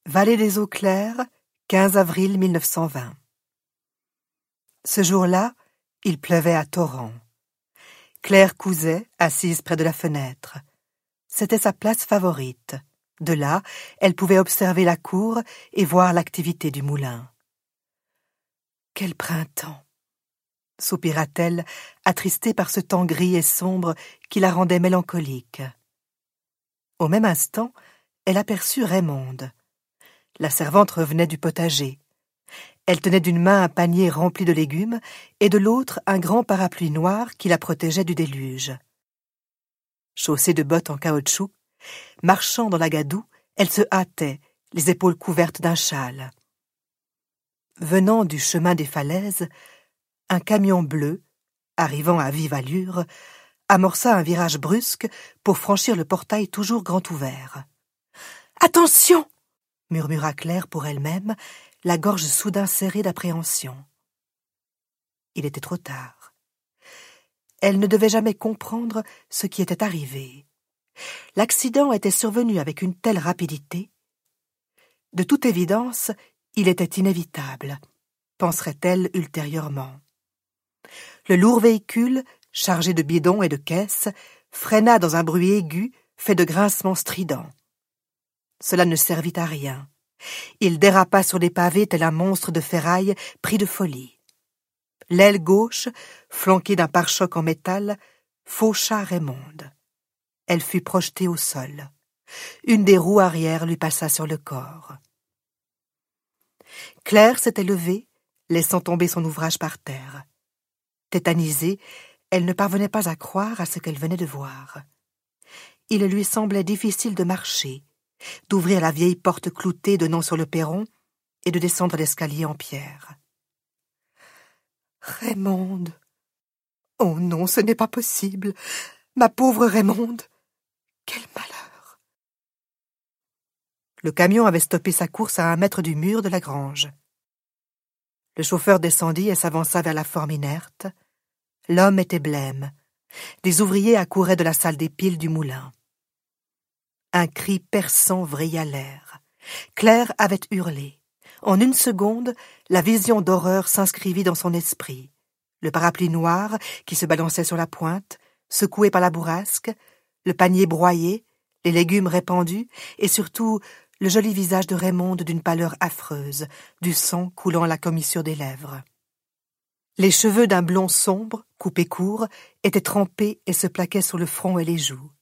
Vallée des Eaux Claires, 15 avril 1920. Ce jour-là, il pleuvait à torrents. Claire cousait, assise près de la fenêtre. C'était sa place favorite. De là, elle pouvait observer la cour et voir l'activité du moulin. « Quel printemps !» soupira-t-elle, attristée par ce temps gris et sombre qui la rendait mélancolique. Au même instant, elle aperçut Raymonde. La servante revenait du potager. Elle tenait d'une main un panier rempli de légumes et de l'autre un grand parapluie noir qui la protégeait du déluge. Chaussée de bottes en caoutchouc, marchant dans la gadoue, elle se hâtait, les épaules couvertes d'un châle. Venant du chemin des falaises, un camion bleu, arrivant à vive allure, amorça un virage brusque pour franchir le portail toujours grand ouvert. « Attention !» murmura Claire pour elle-même, la gorge soudain serrée d'appréhension. Il était trop tard. Elle ne devait jamais comprendre ce qui était arrivé. L'accident était survenu avec une telle rapidité. De toute évidence, il était inévitable, penserait-elle ultérieurement. Le lourd véhicule, chargé de bidons et de caisses, freina dans un bruit aigu fait de grincements stridents. Cela ne servit à rien. Il dérapa sur les pavés tel un monstre de ferraille pris de folie. L'aile gauche, flanquée d'un pare-choc en métal, faucha Raymonde. Elle fut projetée au sol. Une des roues arrière lui passa sur le corps. Claire s'était levée, laissant tomber son ouvrage par terre. Tétanisée, elle ne parvenait pas à croire à ce qu'elle venait de voir. Il lui semblait difficile de marcher, d'ouvrir la vieille porte cloutée donnant sur le perron et de descendre l'escalier en pierre. « Raymonde ! Oh non, ce n'est pas possible. Ma pauvre Raymonde. Quel malheur !» Le camion avait stoppé sa course à 1 mètre du mur de la grange. Le chauffeur descendit et s'avança vers la forme inerte. L'homme était blême. Des ouvriers accouraient de la salle des piles du moulin. Un cri perçant vrilla l'air. Claire avait hurlé. En 1 seconde, la vision d'horreur s'inscrivit dans son esprit. Le parapluie noir qui se balançait sur la pointe, secoué par la bourrasque, le panier broyé, les légumes répandus, et surtout le joli visage de Raymonde d'une pâleur affreuse, du sang coulant à la commissure des lèvres. Les cheveux d'un blond sombre, coupés court, étaient trempés et se plaquaient sur le front et les joues.